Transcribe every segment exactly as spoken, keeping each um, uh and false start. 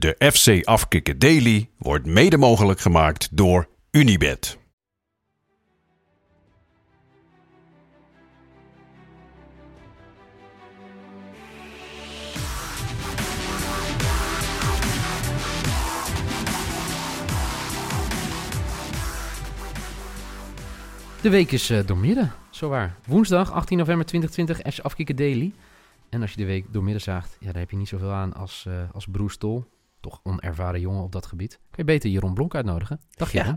De F C Afkikken Daily wordt mede mogelijk gemaakt door Unibet. De week is uh, doormidden, zowaar. Woensdag, achttien november tweeduizend twintig, F C Afkikken Daily. En als je de week doormidden zaagt, ja, daar heb je niet zoveel aan als, uh, als Broes Tol. Toch onervaren jongen op dat gebied. Kun je beter Jeroen Blonk uitnodigen? Dag Jeroen.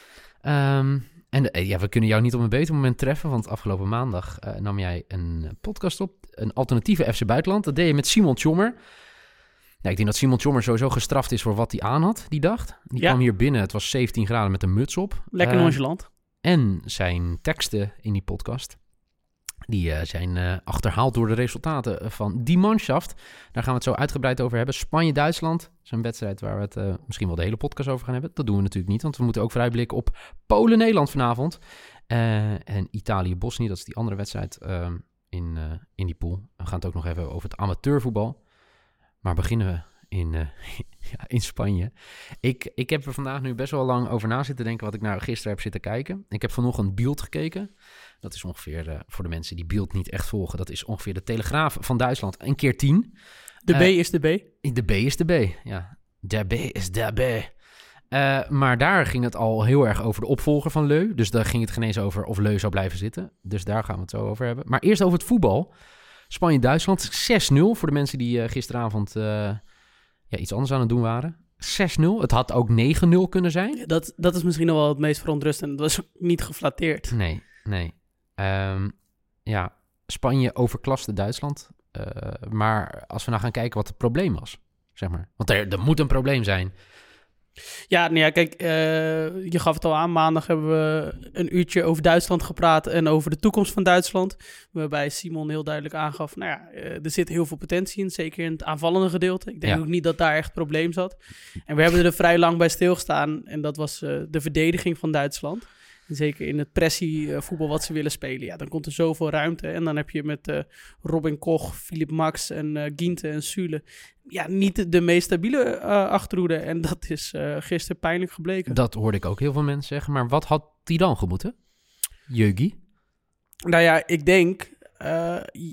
Ja. Um, en de, ja, we kunnen jou niet op een beter moment treffen, want afgelopen maandag uh, nam jij een podcast op. Een alternatieve F C Buitenland. Dat deed je met Simon Tjommer. Ja, ik denk dat Simon Tjommer sowieso gestraft is voor wat hij aan had die dag. Die ja. kwam hier binnen, het was zeventien graden met een muts op. Lekker uh, nonchalant. En zijn teksten in die podcast, die uh, zijn uh, achterhaald door de resultaten van die manschaft. Daar gaan we het zo uitgebreid over hebben. Spanje-Duitsland, dat is een wedstrijd waar we het uh, misschien wel de hele podcast over gaan hebben. Dat doen we natuurlijk niet, want we moeten ook vooruitblikken op Polen-Nederland vanavond. Uh, en Italië-Bosnië, dat is die andere wedstrijd uh, in, uh, in die pool. We gaan het ook nog even over het amateurvoetbal. Maar beginnen we in, uh, ja, in Spanje. Ik, ik heb er vandaag nu best wel lang over na zitten denken wat ik nou gisteren heb zitten kijken. Ik heb vanochtend Bild gekeken. Dat is ongeveer, uh, voor de mensen die Bild niet echt volgen, dat is ongeveer de Telegraaf van Duitsland. Een keer tien. De B uh, is de B? De B is de B, ja. De B is de B. Uh, maar daar ging het al heel erg over de opvolger van Leu. Dus daar ging het geen eens over of Leu zou blijven zitten. Dus daar gaan we het zo over hebben. Maar eerst over het voetbal. Spanje-Duitsland, zes nul voor de mensen die uh, gisteravond uh, ja, iets anders aan het doen waren. zes nul, het had ook negen nul kunnen zijn. Ja, dat, dat is misschien nog wel het meest verontrustend. Dat was niet geflatteerd. Nee, nee. Um, ja, Spanje overklaste Duitsland. Uh, maar als we nou gaan kijken wat het probleem was, zeg maar. Want er, er moet een probleem zijn. Ja, nou ja, kijk, uh, je gaf het al aan. Maandag hebben we een uurtje over Duitsland gepraat en over de toekomst van Duitsland. Waarbij Simon heel duidelijk aangaf, nou ja, uh, er zit heel veel potentie in. Zeker in het aanvallende gedeelte. Ik denk ja. ook niet dat daar echt het probleem zat. En we hebben er vrij lang bij stilgestaan. En dat was uh, de verdediging van Duitsland. En zeker in het pressie-voetbal wat ze willen spelen. Ja, dan komt er zoveel ruimte. En dan heb je met uh, Robin Koch, Philipp Max en uh, Ginter en Süle ja, niet de meest stabiele uh, achterhoede. En dat is uh, gisteren pijnlijk gebleken. Dat hoorde ik ook heel veel mensen zeggen. Maar wat had die dan gemoeten? Jeugi? Nou ja, ik denk... Uh,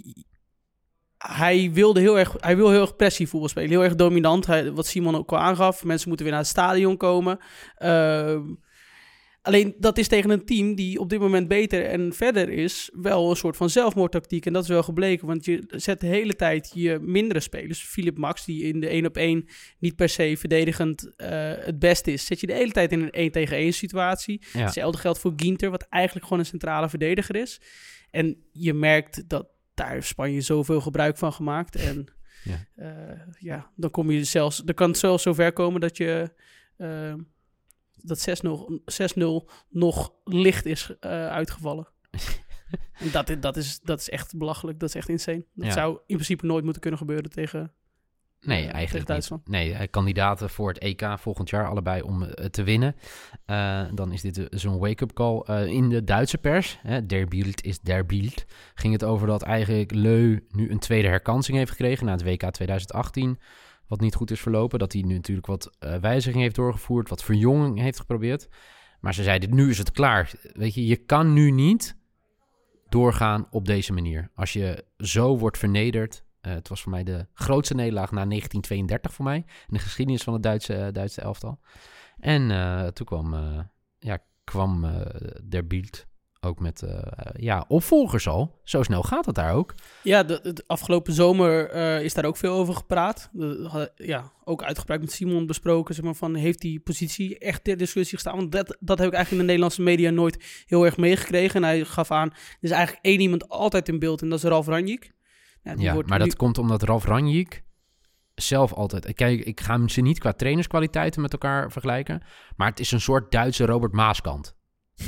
hij wilde heel erg, hij wil heel erg pressievoetbal spelen. Heel erg dominant. Hij, wat Simon ook al aangaf. Mensen moeten weer naar het stadion komen. Uh, Alleen dat is tegen een team die op dit moment beter en verder is, wel een soort van zelfmoordtactiek. En dat is wel gebleken, want je zet de hele tijd je mindere spelers, Philipp Max, die in de één op één niet per se verdedigend uh, het beste is, zet je de hele tijd in een één tegen één situatie. Ja. Hetzelfde geldt voor Ginter, wat eigenlijk gewoon een centrale verdediger is. En je merkt dat daar heeft Spanje zoveel gebruik van gemaakt. En ja, uh, ja dan kom je zelfs, dan kan het zelfs zover komen dat je... Uh, dat zes nul nog licht is uh, uitgevallen. En dat, dat, is, dat is echt belachelijk. Dat is echt insane. Dat ja. zou in principe nooit moeten kunnen gebeuren tegen, nee, uh, eigenlijk tegen Duitsland. Niet. Nee, kandidaten voor het E K volgend jaar allebei om uh, te winnen. Uh, dan is dit uh, zo'n wake-up call. Uh, in de Duitse pers, hè, Der Bild is Der Bild, ging het over dat eigenlijk Leu nu een tweede herkansing heeft gekregen na het W K twintig achttien... Wat niet goed is verlopen. Dat hij nu natuurlijk wat uh, wijziging heeft doorgevoerd. Wat verjonging heeft geprobeerd. Maar ze zeiden, nu is het klaar. Weet je, je kan nu niet doorgaan op deze manier. Als je zo wordt vernederd. Uh, het was voor mij de grootste nederlaag na negentien tweeëndertig voor mij. In de geschiedenis van het Duitse, uh, Duitse elftal. En uh, toen kwam, uh, ja, kwam uh, Der Bild ook met uh, ja, opvolgers al. Zo snel gaat het daar ook. Ja, de, de afgelopen zomer uh, is daar ook veel over gepraat. De, ja, ook uitgebreid met Simon besproken. Zeg maar, van, heeft die positie echt ter discussie gestaan? Want dat, dat heb ik eigenlijk in de Nederlandse media nooit heel erg meegekregen. En hij gaf aan, er is eigenlijk één iemand altijd in beeld en dat is Ralf Rangnick. Ja, ja maar nu... dat komt omdat Ralf Rangnick zelf altijd... Kijk, ik ga ze niet qua trainerskwaliteiten met elkaar vergelijken. Maar het is een soort Duitse Robert Maaskant.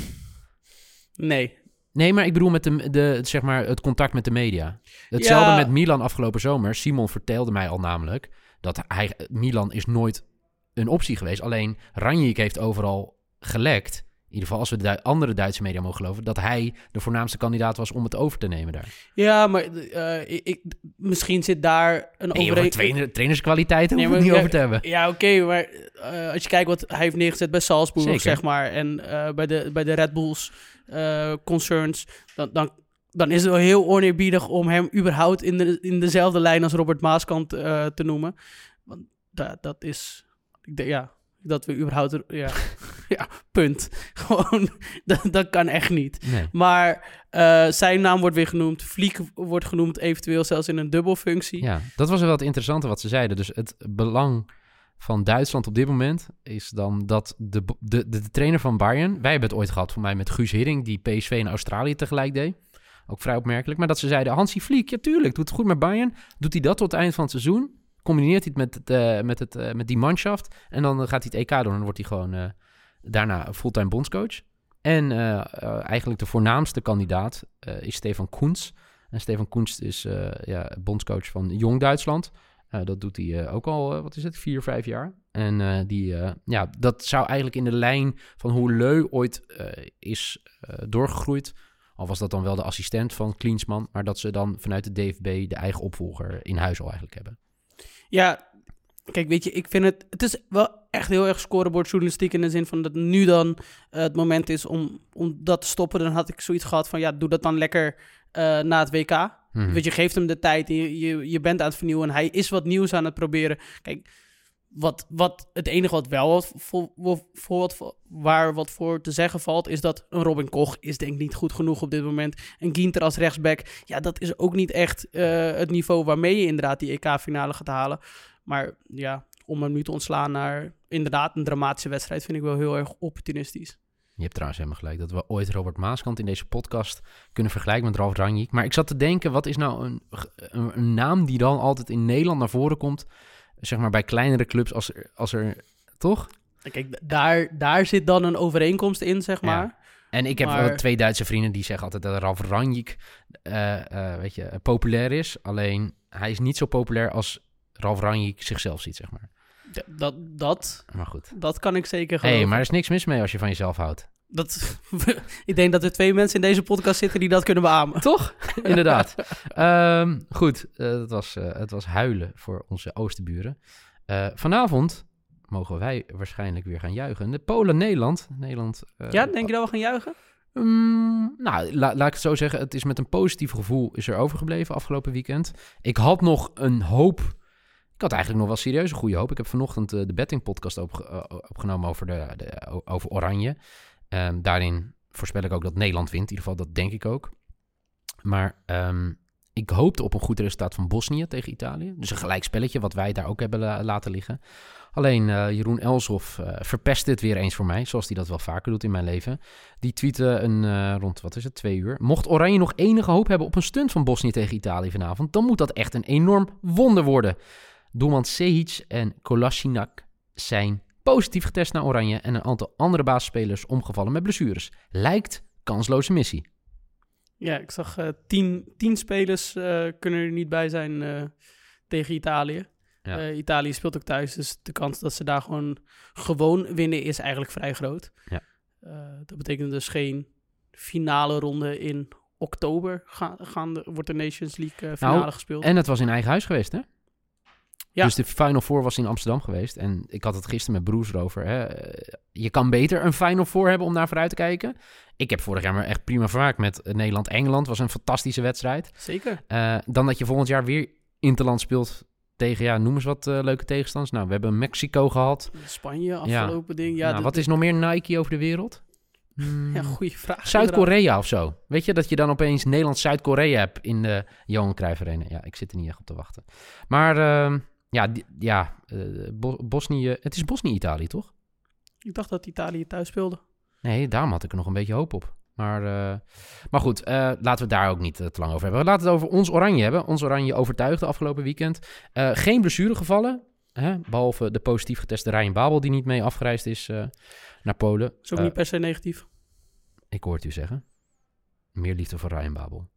Nee. Nee, maar ik bedoel met de, de, zeg maar het contact met de media. Hetzelfde ja. met Milan afgelopen zomer. Simon vertelde mij al namelijk dat hij, Milan is nooit een optie geweest. Alleen Rangnick heeft overal gelekt in ieder geval als we de Du- andere Duitse media mogen geloven, dat hij de voornaamste kandidaat was om het over te nemen daar. Ja, maar uh, ik, ik, misschien zit daar een Nee, over overeen... trainer, trainerskwaliteiten Nee, hoeven we maar het niet ja, over te hebben. Ja, oké, maar uh, als je kijkt wat hij heeft neergezet bij Salzburg, Zeker. zeg maar, en uh, bij, de, bij de Red Bulls uh, concerns, dan, dan, dan is het wel heel oneerbiedig om hem überhaupt in, de, in dezelfde lijn als Robert Maaskant uh, te noemen. Want da, dat is, ik denk, ja, dat we überhaupt, ja, ja punt. Gewoon, dat, dat kan echt niet. Nee. Maar uh, zijn naam wordt weer genoemd, Vliek wordt genoemd, eventueel zelfs in een dubbelfunctie. Ja, dat was wel het interessante wat ze zeiden. Dus het belang van Duitsland op dit moment is dan dat de, de, de, de trainer van Bayern... Wij hebben het ooit gehad, voor mij met Guus Hiddink, die P S V en Australië tegelijk deed. Ook vrij opmerkelijk. Maar dat ze zeiden, Hansi Vliek, ja tuurlijk, doet het goed met Bayern. Doet hij dat tot het eind van het seizoen? Combineert hij het met, het, uh, met, het, uh, met die manschaft. En dan gaat hij het E K doen. En dan wordt hij gewoon uh, daarna fulltime bondscoach. En uh, uh, eigenlijk de voornaamste kandidaat uh, is Stefan Kuntz. En Stefan Kuntz is uh, ja, bondscoach van Jong Duitsland. Uh, dat doet hij uh, ook al, uh, wat is het, vier, vijf jaar. En uh, die, uh, ja, dat zou eigenlijk in de lijn van hoe Leu ooit uh, is uh, doorgegroeid. Al was dat dan wel de assistent van Klinsmann. Maar dat ze dan vanuit de D F B de eigen opvolger in huis al eigenlijk hebben. Ja, kijk, weet je, ik vind het... Het is wel echt heel erg scorebordjournalistiek in de zin van dat nu dan uh, het moment is om, om dat te stoppen. Dan had ik zoiets gehad van, ja, doe dat dan lekker uh, na het W K. Mm-hmm. Weet je, geeft hem de tijd, je, je, je bent aan het vernieuwen en hij is wat nieuws aan het proberen. Kijk, wat, wat het enige wat wel wat voor, voor wat, waar wat voor te zeggen valt, is dat een Robin Koch is denk ik niet goed genoeg op dit moment. En Ginter als rechtsback, ja, dat is ook niet echt uh, het niveau waarmee je inderdaad die E K-finale gaat halen. Maar ja, om hem nu te ontslaan naar inderdaad een dramatische wedstrijd vind ik wel heel erg opportunistisch. Je hebt trouwens helemaal gelijk dat we ooit Robert Maaskant in deze podcast kunnen vergelijken met Ralf Rangnick. Maar ik zat te denken, wat is nou een, een, een naam die dan altijd in Nederland naar voren komt, zeg maar bij kleinere clubs als er, als er toch? Kijk, daar, daar zit dan een overeenkomst in, zeg maar. Ja. En ik heb maar... twee Duitse vrienden die zeggen altijd dat Ralf Rangnick uh, uh, weet je, populair is. Alleen hij is niet zo populair als Ralf Rangnick zichzelf ziet, zeg maar. D- dat, dat, maar goed. Dat kan ik zeker geloven. Hey, maar er is niks mis mee als je van jezelf houdt. Dat, ik denk dat er twee mensen in deze podcast zitten die dat kunnen beamen. Toch? Inderdaad. um, goed, uh, het, was, uh, het was huilen voor onze oosterburen. Uh, vanavond mogen wij waarschijnlijk weer gaan juichen. De Polen-Nederland. Nederland, uh, ja, denk je dat we gaan juichen? Um, nou, la, laat ik het zo zeggen. Het is met een positief gevoel is er overgebleven afgelopen weekend. Ik had nog een hoop. Ik had eigenlijk nog wel serieus een goede hoop. Ik heb vanochtend uh, de betting podcast opge- uh, opgenomen over, de, de, over Oranje. Um, daarin voorspel ik ook dat Nederland wint. In ieder geval, dat denk ik ook. Maar um, ik hoopte op een goed resultaat van Bosnië tegen Italië. Dus een gelijkspelletje, wat wij daar ook hebben la- laten liggen. Alleen uh, Jeroen Elshoff uh, verpest dit weer eens voor mij, zoals hij dat wel vaker doet in mijn leven. Die tweette een, uh, rond, wat is het, twee uur. Mocht Oranje nog enige hoop hebben op een stunt van Bosnië tegen Italië vanavond, dan moet dat echt een enorm wonder worden. Doelman Sehic en Kolasinac zijn positief getest naar Oranje en een aantal andere basisspelers omgevallen met blessures. Lijkt kansloze missie. Ja, ik zag uh, tien, tien spelers uh, kunnen er niet bij zijn uh, tegen Italië. Ja. Uh, Italië speelt ook thuis, dus de kans dat ze daar gewoon gewoon winnen is eigenlijk vrij groot. Ja. Uh, dat betekent dus geen finale ronde in oktober gaan, gaan de, wordt de Nations League uh, finale nou, gespeeld. En het was in eigen huis geweest, hè? Ja. Dus de Final Four was in Amsterdam geweest. En ik had het gisteren met Broes erover. Hè. Je kan beter een Final Four hebben om naar vooruit te kijken. Ik heb vorig jaar maar echt prima vermaakt met Nederland-Engeland. Was een fantastische wedstrijd. Zeker. Uh, dan dat je volgend jaar weer interland speelt tegen, ja, noem eens wat uh, leuke tegenstanders. Nou, we hebben Mexico gehad. Spanje, afgelopen ja. ding. Ja, nou, de, wat is nog meer Nike over de wereld? Hmm. Ja, goede vraag. Zuid-Korea of zo. Weet je, dat je dan opeens Nederland-Zuid-Korea hebt in de Johan Cruijff Arena. Ja, ik zit er niet echt op te wachten. Maar... Uh, Ja, die, ja uh, Bo- Bosnië... Het is Bosnië-Italië, toch? Ik dacht dat Italië thuis speelde. Nee, daarom had ik er nog een beetje hoop op. Maar, uh, maar goed, uh, laten we het daar ook niet uh, te lang over hebben. Laten we het over ons Oranje hebben. Ons Oranje overtuigde afgelopen weekend. Uh, geen blessuregevallen. Hè? Behalve de positief geteste Ryan Babel, die niet mee afgereisd is uh, naar Polen. Is ook uh, niet per se negatief. Ik hoor het u zeggen. Meer liefde voor Ryan Babel.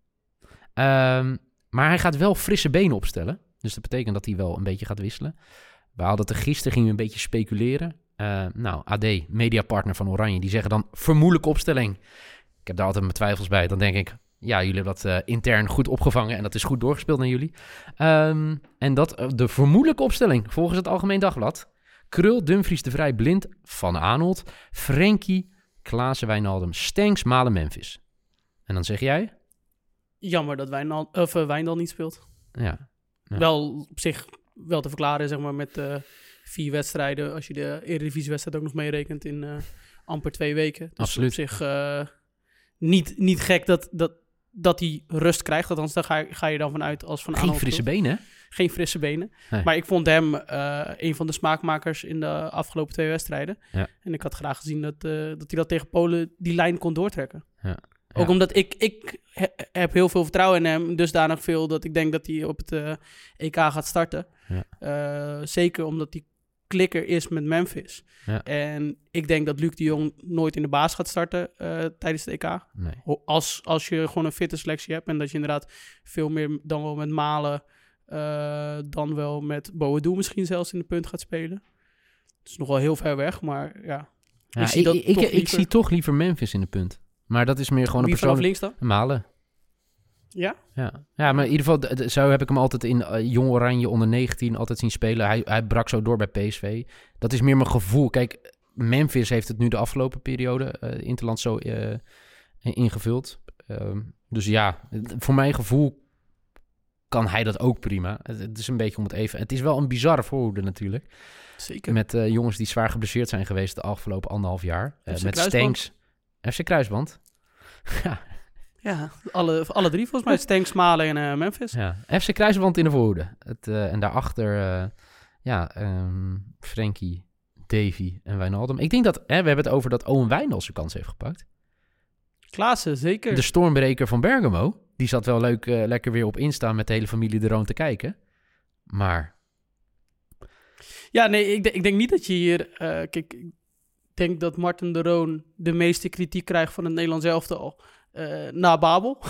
Um, maar hij gaat wel frisse benen opstellen. Dus dat betekent dat hij wel een beetje gaat wisselen. We hadden het er gisteren, gingen we een beetje speculeren. Uh, nou, A D, mediapartner van Oranje, die zeggen dan vermoedelijke opstelling. Ik heb daar altijd mijn twijfels bij. Dan denk ik, ja, jullie hebben dat uh, intern goed opgevangen en dat is goed doorgespeeld naar jullie. Um, en dat uh, de vermoedelijke opstelling, volgens het Algemeen Dagblad. Krul, Dumfries, De Vrij, Blind, Van Aanholt, Frenkie, Klaassen, Wijnaldum, Stenks, Malen, Memphis. En dan zeg jij? Jammer dat Wijnal, of, uh, Wijndal niet speelt. Ja. ja. Wel op zich wel te verklaren, zeg maar, met uh, vier wedstrijden. Als je de Eredivisiewedstrijd ook nog meerekent in uh, amper twee weken. Dus Absoluut. op zich uh, niet, niet gek dat, dat, dat hij rust krijgt. Althans, daar ga, ga je dan vanuit als Van Aanholt. Geen frisse benen, hè? Geen frisse benen. Nee. Maar ik vond hem uh, een van de smaakmakers in de afgelopen twee wedstrijden. Ja. En ik had graag gezien dat, uh, dat hij dat tegen Polen die lijn kon doortrekken. Ja. Ook ja. omdat ik, ik he, heb heel veel vertrouwen in hem. Dusdanig veel dat ik denk dat hij op het uh, E K gaat starten. Ja. Uh, zeker omdat hij klikker is met Memphis. Ja. En ik denk dat Luc de Jong nooit in de baas gaat starten uh, tijdens het E K. Nee. Als, als je gewoon een fitte selectie hebt. En dat je inderdaad veel meer dan wel met Malen... Uh, dan wel met Boadu misschien zelfs in de punt gaat spelen. Het is nog wel heel ver weg, maar ja. ja ik, zie ik, dat ik, toch ik, ik zie toch liever Memphis in de punt. Maar dat is meer gewoon Wie een persoon. links dan? Malen. Ja? Ja, ja, maar in ieder geval, d- d- zo heb ik hem altijd in uh, Jong Oranje onder negentien altijd zien spelen. Hij, hij brak zo door bij P S V. Dat is meer mijn gevoel. Kijk, Memphis heeft het nu de afgelopen periode uh, Interland zo uh, ingevuld. Uh, dus ja, voor mijn gevoel kan hij dat ook prima. Het, het is een beetje om het even. Het is wel een bizarre voorhoede natuurlijk. Zeker. Met uh, jongens die zwaar geblesseerd zijn geweest de afgelopen anderhalf jaar. Uh, met Kruisband. Stenks. F C Kruisband. ja. Ja, alle, alle drie volgens mij. Stenks, Malen en uh, Memphis. Ja, F C Kruisband in de voorhoede. Het, uh, en daarachter, uh, ja, um, Frenkie, Davy en Wijnaldum. Ik denk dat, hè, we hebben het over dat Owen Wijndal zijn kans heeft gepakt. Klaassen, zeker. De stormbreker van Bergamo. Die zat wel leuk, uh, lekker weer op Insta met de hele familie de Roon te kijken. Maar... Ja, nee, ik, de, ik denk niet dat je hier... Uh, kijk, ik denk dat Marten de Roon de meeste kritiek krijgt van het Nederlands elftal. Uh, na Babel.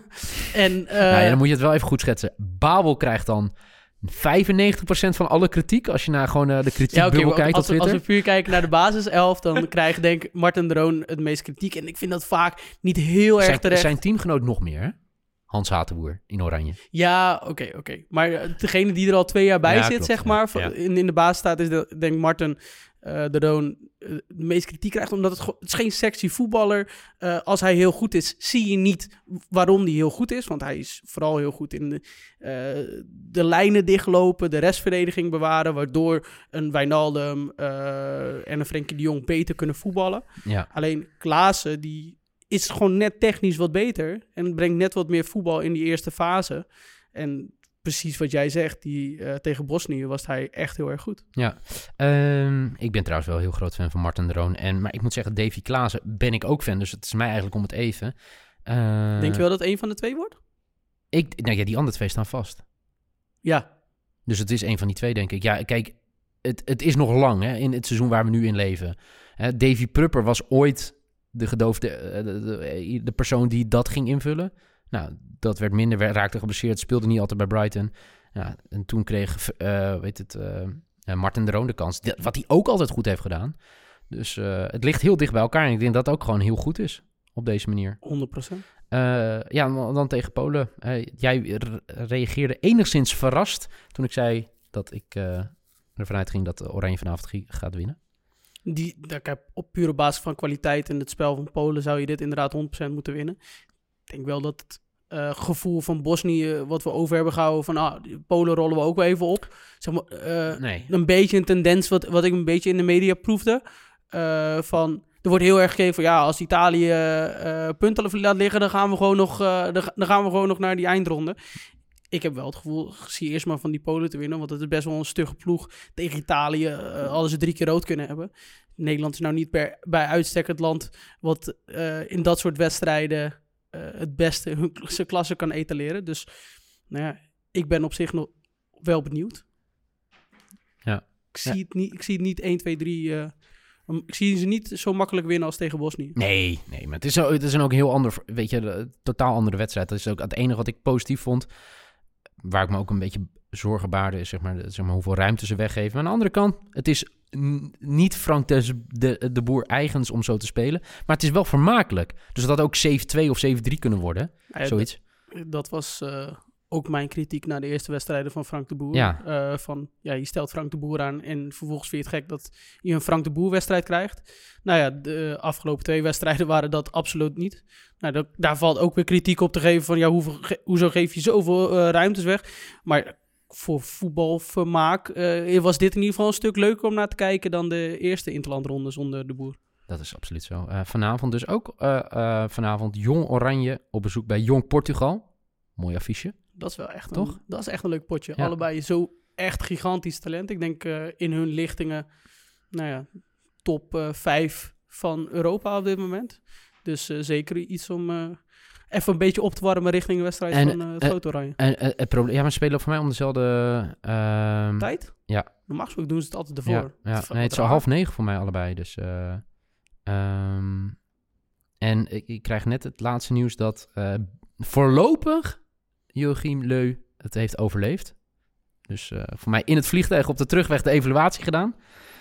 en, uh, nou ja, dan moet je het wel even goed schetsen. Babel krijgt dan vijfennegentig procent van alle kritiek. Als je naar gewoon uh, de kritiekbubbel ja, okay, kijkt als, op Twitter. Als we puur kijken naar de basiself, dan krijgt denk ik Marten de Roon het meest kritiek. En ik vind dat vaak niet heel erg zijn, terecht. Zijn teamgenoot nog meer, hè? Hans Hatenboer in Oranje. Ja, oké, okay, oké. Okay. Maar degene die er al twee jaar bij ja, zit, klopt, zeg maar, ja, ja. In, in de basis staat, is de, denk Marten uh, de Roon uh, de meeste kritiek krijgt. Omdat het, het is geen sexy voetballer. Uh, als hij heel goed is, zie je niet waarom hij heel goed is. Want hij is vooral heel goed in de, uh, de lijnen dichtlopen, de restverdediging bewaren. Waardoor een Wijnaldum uh, en een Frenkie de Jong beter kunnen voetballen. Ja. Alleen Klaassen, die is gewoon net technisch wat beter. En brengt net wat meer voetbal in die eerste fase. En precies wat jij zegt, die, uh, tegen Bosnië was hij echt heel erg goed. Ja, um, ik ben trouwens wel heel groot fan van Marten de Roon. En, maar ik moet zeggen, Davy Klaassen ben ik ook fan. Dus het is mij eigenlijk om het even. Uh, Denk je wel dat één van de twee wordt? Ik, nou ja, die andere twee staan vast. Ja. Dus het is één van die twee, denk ik. Ja, kijk, het, het is nog lang hè, in het seizoen waar we nu in leven. Uh, Davy Prupper was ooit de gedoofde, uh, de, de, de persoon die dat ging invullen. Nou, dat werd minder, raakte geblesseerd, speelde niet altijd bij Brighton. Ja, en toen kreeg uh, weet het, uh, uh, Marten de Roon de kans, wat hij ook altijd goed heeft gedaan. Dus uh, het ligt heel dicht bij elkaar en ik denk dat het ook gewoon heel goed is op deze manier. honderd procent. Uh, ja, dan tegen Polen. Uh, jij re- reageerde enigszins verrast toen ik zei dat ik uh, ervan uitging dat Oranje vanavond g- gaat winnen. Die, kijk, op pure basis van kwaliteit in het spel van Polen zou je dit inderdaad honderd procent moeten winnen. Ik denk wel dat het uh, gevoel van Bosnië, wat we over hebben gehouden, van ah, Polen rollen we ook wel even op. Zeg maar, uh, nee. Een beetje een tendens wat, wat ik een beetje in de media proefde. Uh, van, er wordt heel erg gegeven van ja, als Italië uh, punten laat liggen, dan gaan we gewoon nog, uh, dan gaan we gewoon nog naar die eindronde. Ik heb wel het gevoel, zie eerst maar van die Polen te winnen, want het is best wel een stugge ploeg tegen Italië. Uh, hadden ze drie keer rood kunnen hebben. Nederland is nou niet per, bij uitstek het land wat uh, in dat soort wedstrijden uh, het beste hun zijn klasse kan etaleren. Dus nou ja, ik ben op zich nog wel benieuwd. Ja. Ik zie, ja. het, niet, ik zie het niet één, twee, drie... Uh, ik zie ze niet zo makkelijk winnen als tegen Bosnië. Nee, nee, maar het is, zo, het is een ook een heel ander, weet je, een totaal andere wedstrijd. Dat is ook het enige wat ik positief vond, waar ik me ook een beetje zorgen baarde, is zeg maar, zeg maar hoeveel ruimte ze weggeven. Maar aan de andere kant, het is n- niet Frank de, de, de Boer eigens om zo te spelen. Maar het is wel vermakelijk. Dus dat had ook zeven twee of zeven drie kunnen worden. Ja, Zoiets. Dat, dat was uh, ook mijn kritiek na de eerste wedstrijden van Frank de Boer. Ja. Uh, van, ja, je stelt Frank de Boer aan en vervolgens vind je het gek dat je een Frank de Boer wedstrijd krijgt. Nou ja, de afgelopen twee wedstrijden waren dat absoluut niet. Nou, dat, daar valt ook weer kritiek op te geven van, ja, hoeveel, ge, hoezo geef je zoveel uh, ruimtes weg? Maar voor voetbalvermaak uh, was dit in ieder geval een stuk leuker om naar te kijken dan de eerste interlandronde zonder de Boer. Dat is absoluut zo. Uh, vanavond dus ook uh, uh, vanavond Jong Oranje op bezoek bij Jong Portugal. Mooi affiche. Dat is wel echt Toch? een, dat is echt een leuk potje. Ja. Allebei zo echt gigantisch talent. Ik denk uh, in hun lichtingen, nou ja, top uh, vijf van Europa op dit moment. Dus uh, zeker iets om uh, even een beetje op te warmen richting de wedstrijd en, van uh, het uh, Grote Oranje. En uh, het probleem, ja, maar ze spelen voor mij om dezelfde uh, tijd? Ja. Normaal gesproken doen ze het altijd ervoor. Ja, ja. Het Nee, het is al half negen voor mij allebei. Dus, uh, um, en ik, ik krijg net het laatste nieuws dat uh, voorlopig Joachim Leu het heeft overleefd. Dus uh, voor mij in het vliegtuig op de terugweg de evaluatie gedaan.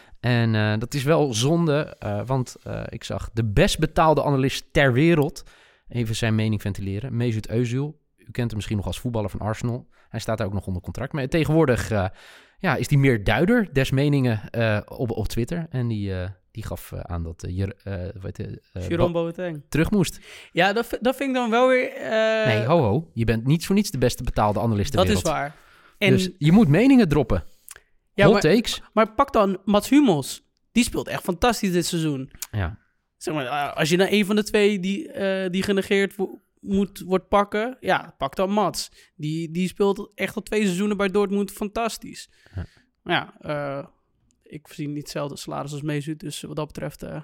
En uh, dat is wel zonde, uh, want uh, ik zag de best betaalde analist ter wereld even zijn mening ventileren. Mesut Özil, u kent hem misschien nog als voetballer van Arsenal. Hij staat daar ook nog onder contract. Maar tegenwoordig uh, ja, is hij meer duider, des meningen uh, op, op Twitter. En die, uh, die gaf uh, aan dat uh, Jer, uh, weet je, uh, Jerome Boateng terug moest. Ja, dat, dat vind ik dan wel weer... Uh, nee, ho ho. Je bent niet voor niets de beste betaalde analist ter dat wereld. Dat is waar. En, dus je moet meningen droppen. Ja, Hot maar, takes. Maar pak dan Mats Hummels. Die speelt echt fantastisch dit seizoen. Ja. Zeg maar, als je naar een van de twee die, uh, die genegeerd wo- moet, wordt pakken, ja, pak dan Mats. Die, die speelt echt al twee seizoenen bij Dortmund fantastisch. Ja, ja uh, ik voorzie niet hetzelfde salaris als Mesut, dus wat dat betreft, uh,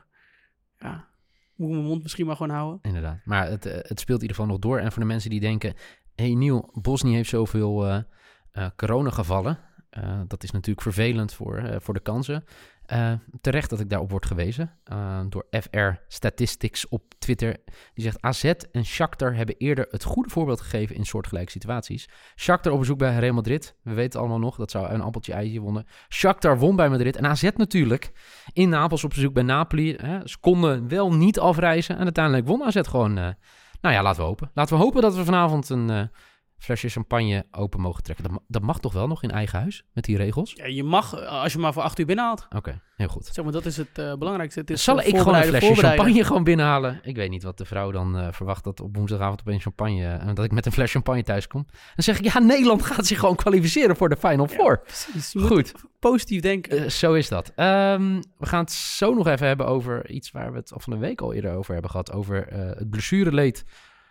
ja, moet ik mijn mond misschien maar gewoon houden. Inderdaad, maar het, uh, het speelt in ieder geval nog door. En voor de mensen die denken, hé hey, Niel, Bosnië heeft zoveel uh, uh, coronagevallen. Uh, dat is natuurlijk vervelend voor, uh, voor de kansen. Uh, terecht dat ik daarop word gewezen uh, door F R Statistics op Twitter. Die zegt, A Z en Shakhtar hebben eerder het goede voorbeeld gegeven in soortgelijke situaties. Shakhtar op bezoek bij Real Madrid. We weten het allemaal nog, dat zou een appeltje eitje wonnen. Shakhtar won bij Madrid en A Z natuurlijk. In Napels op bezoek bij Napoli. Hè. Ze konden wel niet afreizen en uiteindelijk won A Z gewoon. Uh, nou ja, laten we hopen. Laten we hopen dat we vanavond een... Uh, flesje champagne open mogen trekken. Dat, dat mag toch wel nog in eigen huis, met die regels? Ja, je mag, als je maar voor acht uur binnenhaalt. Oké, okay, heel goed. Zeg maar, dat is het uh, belangrijkste. Het is Zal ik gewoon een flesje champagne gewoon binnenhalen? Ik weet niet wat de vrouw dan uh, verwacht dat op woensdagavond opeens champagne... en uh, dat ik met een fles champagne thuis kom. Dan zeg ik, ja, Nederland gaat zich gewoon kwalificeren voor de Final Four. Ja, precies. Je goed. Moet positief denken. Uh, zo is dat. Um, we gaan het zo nog even hebben over iets waar we het al van de week al eerder over hebben gehad. Over uh, het blessureleed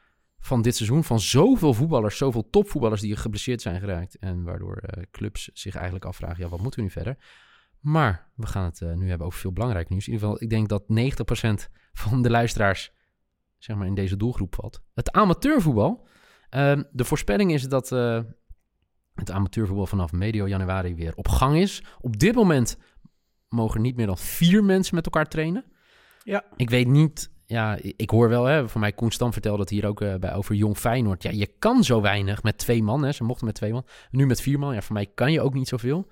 van dit seizoen, van zoveel voetballers, zoveel topvoetballers die geblesseerd zijn geraakt. En waardoor uh, clubs zich eigenlijk afvragen, ja, wat moeten we nu verder? Maar we gaan het uh, nu hebben over veel belangrijk nieuws. In ieder geval, ik denk dat negentig procent van de luisteraars, zeg maar, in deze doelgroep valt. Het amateurvoetbal. Uh, de voorspelling is dat uh, het amateurvoetbal vanaf medio januari weer op gang is. Op dit moment mogen niet meer dan vier mensen met elkaar trainen. Ja. Ik weet niet... Ja, ik hoor wel, hè, voor mij Koen Stam vertelde het hier ook uh, bij over Jong Feyenoord. Ja, je kan zo weinig met twee man, hè. Ze mochten met twee man. Nu met vier man, ja, voor mij kan je ook niet zoveel.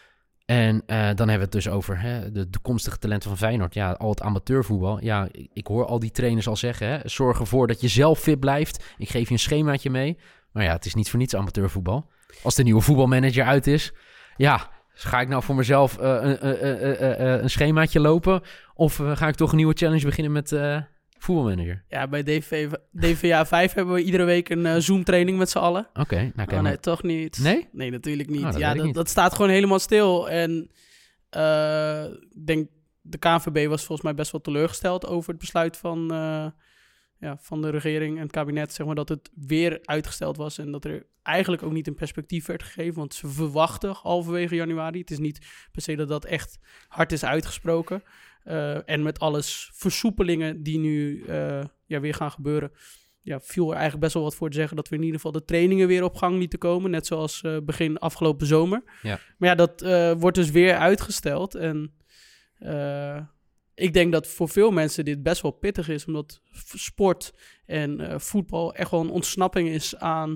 En uh, dan hebben we het dus over hè, de toekomstige talenten van Feyenoord. Ja, al het amateurvoetbal. Ja, ik hoor al die trainers al zeggen, hè, zorg ervoor dat je zelf fit blijft. Ik geef je een schemaatje mee. Maar ja, het is niet voor niets amateurvoetbal. Als de nieuwe voetbalmanager uit is, ja... ga ik nou voor mezelf uh, uh, uh, uh, uh, uh, een schemaatje lopen? Of uh, ga ik toch een nieuwe challenge beginnen met uh, voetbalmanager? Ja, bij D V A vijf hebben we iedere week een uh, Zoom-training met z'n allen. Oké. Okay, nou, oh, nee, toch niet. Nee? Nee, natuurlijk niet. Oh, dat ja, dat, niet. dat staat gewoon helemaal stil. En uh, ik denk, de K N V B was volgens mij best wel teleurgesteld over het besluit van... Uh, Ja, van de regering en het kabinet, zeg maar, dat het weer uitgesteld was en dat er eigenlijk ook niet een perspectief werd gegeven, want ze verwachten halverwege januari. Het is niet per se dat dat echt hard is uitgesproken. Uh, en met alles versoepelingen die nu uh, ja, weer gaan gebeuren, ja, viel er eigenlijk best wel wat voor te zeggen dat we in ieder geval de trainingen weer op gang lieten komen, net zoals uh, begin afgelopen zomer. Ja. Maar ja, dat uh, wordt dus weer uitgesteld en... Uh, Ik denk dat voor veel mensen dit best wel pittig is, omdat sport en uh, voetbal echt wel een ontsnapping is aan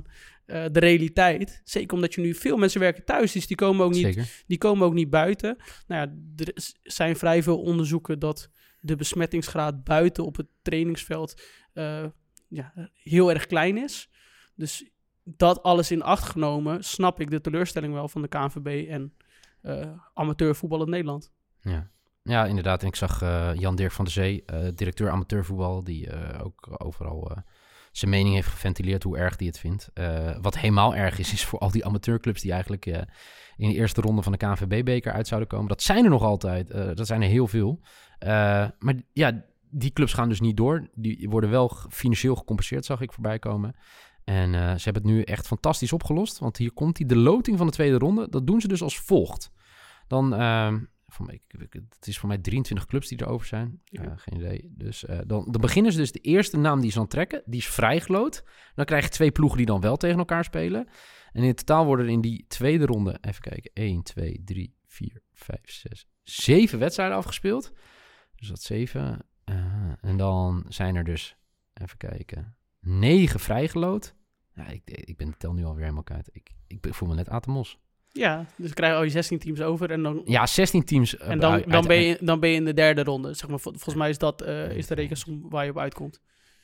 uh, de realiteit. Zeker omdat je nu veel mensen werken thuis, dus die komen ook niet, Zeker. die komen ook niet buiten. Nou ja, er zijn vrij veel onderzoeken dat de besmettingsgraad buiten op het trainingsveld uh, ja, heel erg klein is. Dus dat alles in acht genomen, snap ik de teleurstelling wel van de K N V B en uh, amateurvoetbal in Nederland. Ja. Ja, inderdaad. En ik zag uh, Jan-Dirk van der Zee, uh, directeur amateurvoetbal, die uh, ook overal uh, zijn mening heeft geventileerd hoe erg die het vindt. Uh, wat helemaal erg is, is voor al die amateurclubs die eigenlijk uh, in de eerste ronde van de K N V B-beker uit zouden komen. Dat zijn er nog altijd. Uh, dat zijn er heel veel. Uh, maar ja, die clubs gaan dus niet door. Die worden wel financieel gecompenseerd, zag ik voorbij komen. En uh, ze hebben het nu echt fantastisch opgelost. Want hier komt die, de loting van de tweede ronde. Dat doen ze dus als volgt. Dan... Uh, Van, ik, het is voor mij drieëntwintig clubs die erover zijn. Ja. Uh, geen idee. Dus uh, dan, dan beginnen ze dus de eerste naam die ze dan trekken. Die is vrijgeloot. Dan krijg je twee ploegen die dan wel tegen elkaar spelen. En in totaal worden er in die tweede ronde... Even kijken. één, twee, drie, vier, vijf, zes, zeven wedstrijden afgespeeld. Dus dat zeven. Uh, en dan zijn er dus... Even kijken. negen vrijgeloot. Ja, ik, ik ben de tel nu alweer helemaal kwijt. Ik, ik voel me net Atemos. Ja, dus krijg je al je zestien teams over en dan... Ja, zestien teams. En dan, uit, dan, ben je, dan ben je in de derde ronde. Zeg maar, vol, volgens mij is dat uh, is de rekensom waar je op uitkomt.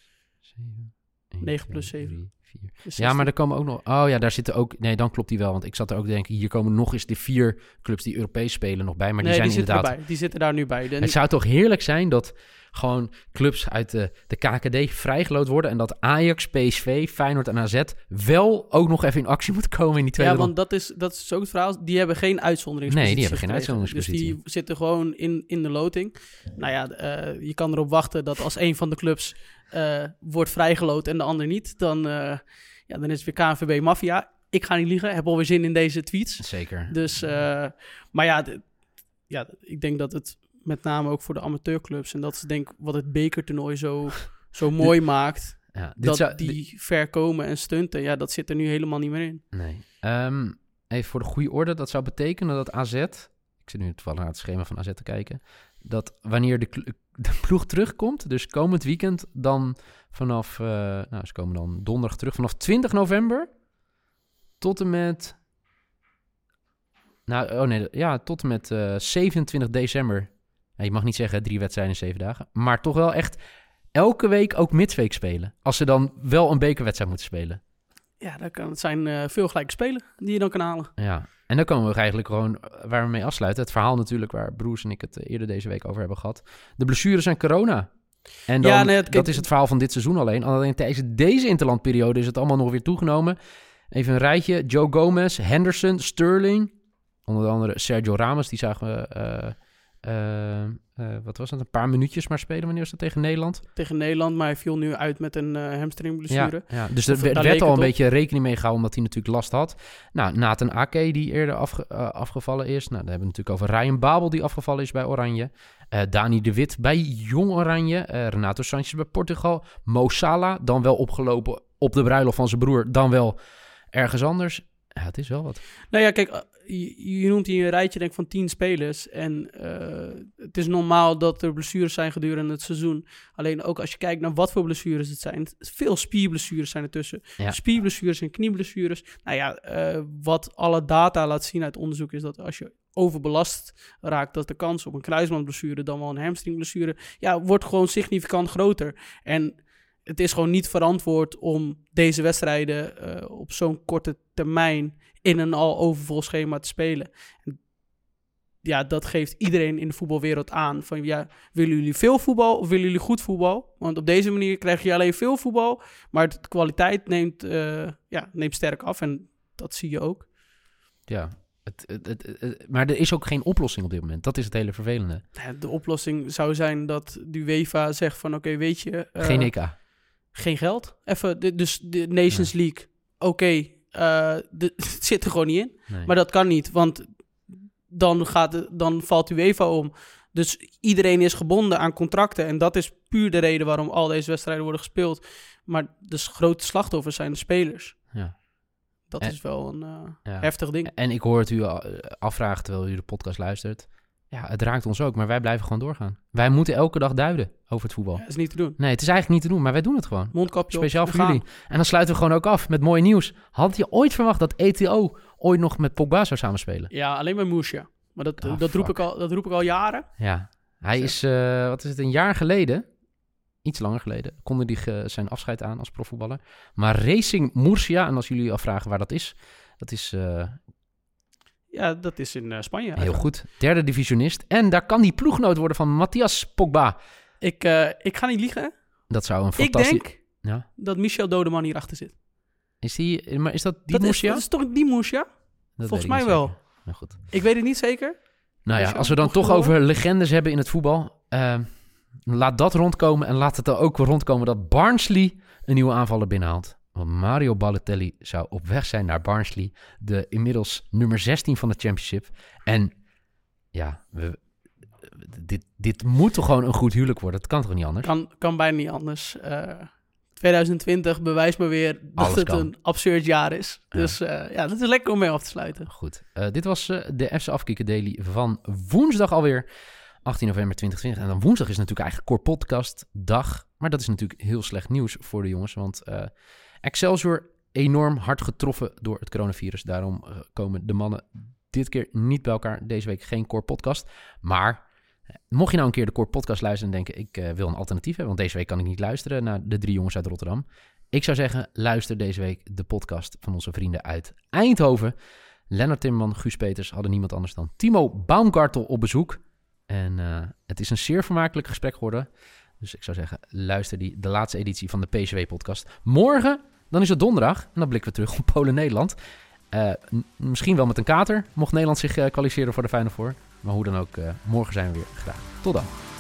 zeven, één, negen plus zeven. Ja, maar er komen ook nog... Oh ja, daar zitten ook... Nee, dan klopt die wel. Want ik zat er ook te denken... Hier komen nog eens de vier clubs die Europees spelen nog bij. Maar nee, die zijn die inderdaad... Erbij. Die zitten daar nu bij. De... Het zou toch heerlijk zijn dat gewoon clubs uit de, de K K D vrijgeloot worden... en dat Ajax, P S V, Feyenoord en A Z wel ook nog even in actie moeten komen in die tweede Ja, want dat is, dat is ook het verhaal. Die hebben geen uitzonderingspositie. Nee, die hebben geen uitzonderingspositie. Dus die zitten gewoon in, in de loting. Nou ja, uh, je kan erop wachten dat als een van de clubs uh, wordt vrijgeloot en de ander niet... dan, uh, ja, dan is het weer K N V B Mafia. Ik ga niet liegen, heb alweer zin in deze tweets. Zeker. Dus, uh, maar ja, de, ja, ik denk dat het... met name ook voor de amateurclubs. En dat is denk ik wat het bekertoernooi zo, zo mooi dit, maakt. Ja, dit dat zou, die dit, ver komen en stunten. Ja, dat zit er nu helemaal niet meer in. Nee. Um, even voor de goede orde. Dat zou betekenen dat A Z... Ik zit nu toevallig naar het schema van A Z te kijken. Dat wanneer de, de ploeg terugkomt... dus komend weekend dan vanaf... Uh, nou, ze komen dan donderdag terug. Vanaf twintig november tot en met... Nou, oh nee, ja, tot en met uh, zevenentwintig december... Ja, je mag niet zeggen drie wedstrijden in zeven dagen. Maar toch wel echt elke week ook midweek spelen. Als ze dan wel een bekerwedstrijd moeten spelen. Ja, dat kan, het zijn uh, veel gelijke spelen die je dan kan halen. Ja, en dan komen we eigenlijk gewoon waar we mee afsluiten. Het verhaal natuurlijk waar Broers en ik het eerder deze week over hebben gehad. De blessures en corona. En dan, ja, nee, het, dat is het verhaal van dit seizoen alleen. Alleen tijdens deze interlandperiode is het allemaal nog weer toegenomen. Even een rijtje. Joe Gomez, Henderson, Sterling. Onder andere Sergio Ramos, die zagen we... Uh, Uh, uh, wat was het? Een paar minuutjes maar spelen. Wanneer was dat tegen Nederland? Tegen Nederland, maar hij viel nu uit met een uh, hamstringblessure. Ja, ja, dus er werd, werd al een op. beetje rekening mee gehouden omdat hij natuurlijk last had. Nou, Nathan Ake die eerder afge, uh, afgevallen is. Nou, dan hebben we natuurlijk over Ryan Babel die afgevallen is bij Oranje. Uh, Dani de Wit bij Jong Oranje. Uh, Renato Sanchez bij Portugal. Mo Salah, dan wel opgelopen op de bruiloft van zijn broer. Dan wel ergens anders. Ja, het is wel wat. Nou ja, kijk, je, je noemt hier een rijtje denk ik van tien spelers. En uh, het is normaal dat er blessures zijn gedurende het seizoen. Alleen ook als je kijkt naar wat voor blessures het zijn. Veel spierblessures zijn ertussen. Ja. Spierblessures en knieblessures. Nou ja, uh, wat alle data laat zien uit onderzoek is dat als je overbelast raakt, dat de kans op een kruisbandblessure dan wel een hamstringblessure, ja, wordt gewoon significant groter. En het is gewoon niet verantwoord om deze wedstrijden uh, op zo'n korte termijn in een al overvol schema te spelen. En ja, dat geeft iedereen in de voetbalwereld aan. Van ja, willen jullie veel voetbal of willen jullie goed voetbal? Want op deze manier krijg je alleen veel voetbal, maar de kwaliteit neemt, uh, ja, neemt sterk af. En dat zie je ook. Ja, het, het, het, het, maar er is ook geen oplossing op dit moment. Dat is het hele vervelende. De oplossing zou zijn dat de UEFA zegt van oké, okay, weet je... Uh, geen E K. Geen geld. Even, de, dus de Nations nee. League. Oké, okay, uh, het zit er gewoon niet in. Nee. Maar dat kan niet, want dan, gaat de, dan valt UEFA om. Dus iedereen is gebonden aan contracten. En dat is puur de reden waarom al deze wedstrijden worden gespeeld. Maar de grote slachtoffers zijn de spelers. Ja. Dat en, is wel een uh, ja. heftig ding. En ik hoor het u afvragen terwijl u de podcast luistert. Ja, het raakt ons ook, maar wij blijven gewoon doorgaan. Wij moeten elke dag duiden over het voetbal. Dat is niet te doen. Nee, het is eigenlijk niet te doen, maar wij doen het gewoon. Mondkapje op, Speciaal we voor gaan. jullie. En dan sluiten we gewoon ook af met mooi nieuws. Had je ooit verwacht dat E T O ooit nog met Pogba zou samenspelen? Ja, alleen bij Moesja. Maar dat, Ah, dat, roep fuck. ik al, dat roep ik al jaren. Ja, hij Zo. is, uh, wat is het, een jaar geleden, iets langer geleden, konde hij ge- zijn afscheid aan als profvoetballer. Maar Racing Murcia, en als jullie je afvragen waar dat is, dat is uh, Ja, dat is in uh, Spanje. heel goed. Derde divisionist. En daar kan die ploeggenoot worden van Matthias Pogba. Ik, uh, ik ga niet liegen. Dat zou een Ik fantastisch... denk Ja. dat Michel Dodeman hierachter zit. Is, die, maar is dat die dat, is, Murcia? dat is toch die Moesja? Dat Volgens weet ik mij niet wel. zeker. Nou goed. Ik weet het niet zeker. Nou ja, Murcia, als we dan nog toch gehoord? over legendes hebben in het voetbal, uh, laat dat rondkomen en laat het er ook rondkomen dat Barnsley een nieuwe aanvaller binnenhaalt. Want Mario Balotelli zou op weg zijn naar Barnsley, de inmiddels nummer zestien van de Championship. En ja, we, dit, dit moet toch gewoon een goed huwelijk worden? Het kan toch niet anders? Kan, kan bijna niet anders. Uh, twintig twintig bewijst me weer dat Alles het kan. een absurd jaar is. Ja. Dus uh, ja, dat is lekker om mee af te sluiten. Goed, uh, dit was uh, de F C Afkikken Daily van woensdag alweer, achttien november twintig twintig. En dan woensdag is natuurlijk eigenlijk Core Podcast dag. Maar dat is natuurlijk heel slecht nieuws voor de jongens. Want uh, Excelsior enorm hard getroffen door het coronavirus. Daarom uh, komen de mannen dit keer niet bij elkaar. Deze week geen Core Podcast. Maar uh, mocht je nou een keer de Core Podcast luisteren en denken, ik uh, wil een alternatief hebben. Want deze week kan ik niet luisteren naar de drie jongens uit Rotterdam. Ik zou zeggen, luister deze week de podcast van onze vrienden uit Eindhoven. Lennart Timmerman, Guus Peters hadden niemand anders dan Timo Baumgartel op bezoek. En uh, het is een zeer vermakelijk gesprek geworden. Dus ik zou zeggen, luister die, de laatste editie van de P S W-podcast. Morgen, dan is het donderdag. En dan blikken we terug op Polen-Nederland. Uh, m- misschien wel met een kater, mocht Nederland zich uh, kwalificeren voor de Final Four. Maar hoe dan ook, uh, morgen zijn we weer. Graag. Tot dan.